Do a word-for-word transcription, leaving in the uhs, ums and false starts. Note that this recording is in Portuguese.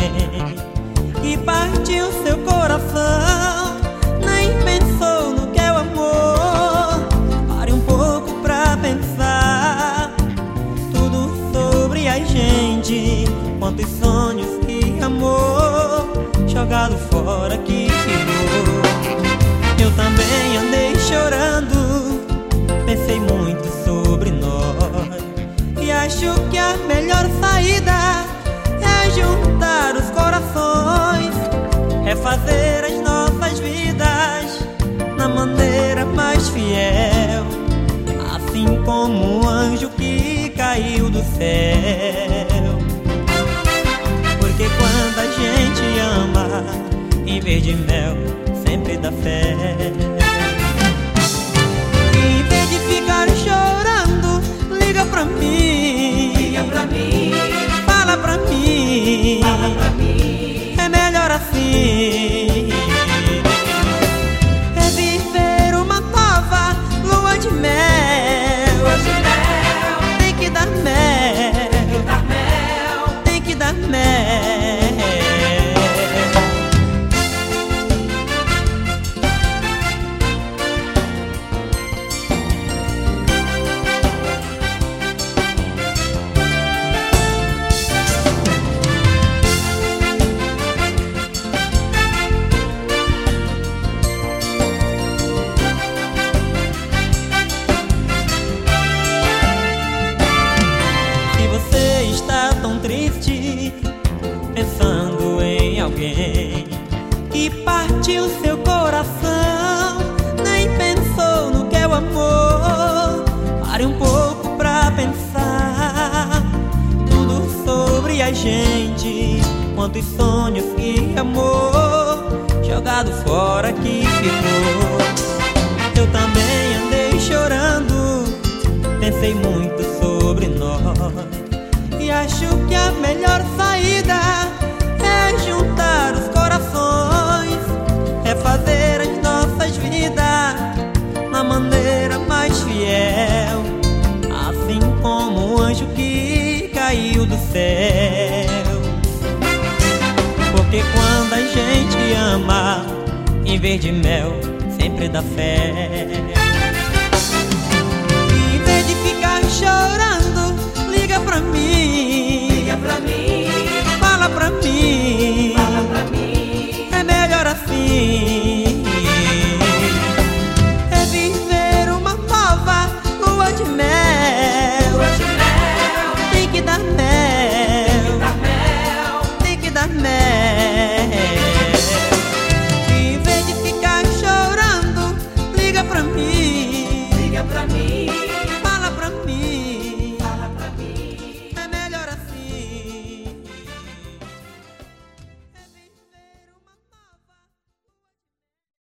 alguém que partiu seu coração, nem pensou no que é o amor. Pare um pouco pra pensar tudo sobre a gente, quantos sonhos e amor jogado fora que ficou. Eu também andei chorando, pensei muito sobre nós, e acho que a melhor saída é juntar os corações, refazer as nossas vidas na maneira mais fiel, assim como um anjo que caiu do céu. Porque quando a gente ama, em vez de mel, sempre dá fé. Em vez de ficar chorando, liga pra mim, liga pra mim, fala pra mim, fala pra mim. é melhor assim. É viver uma nova lua de mel, Lua de mel, tem que dar mel, tem que dar mel, tem que dar mel. Triste, pensando em alguém que partiu seu coração, nem pensou no que é o amor. Pare um pouco pra pensar tudo sobre a gente, quantos sonhos e amor jogado fora que ficou. Eu também andei chorando, pensei muito sobre nós, e acho que a melhor saída é juntar os corações, é fazer as nossas vidas na maneira mais fiel, assim como um anjo que caiu do céu. Porque quando a gente ama, em vez de mel, sempre dá fé. Em vez de ficar chorando, liga pra mim, liga pra mim, fala pra mim, fala pra mim. é melhor assim.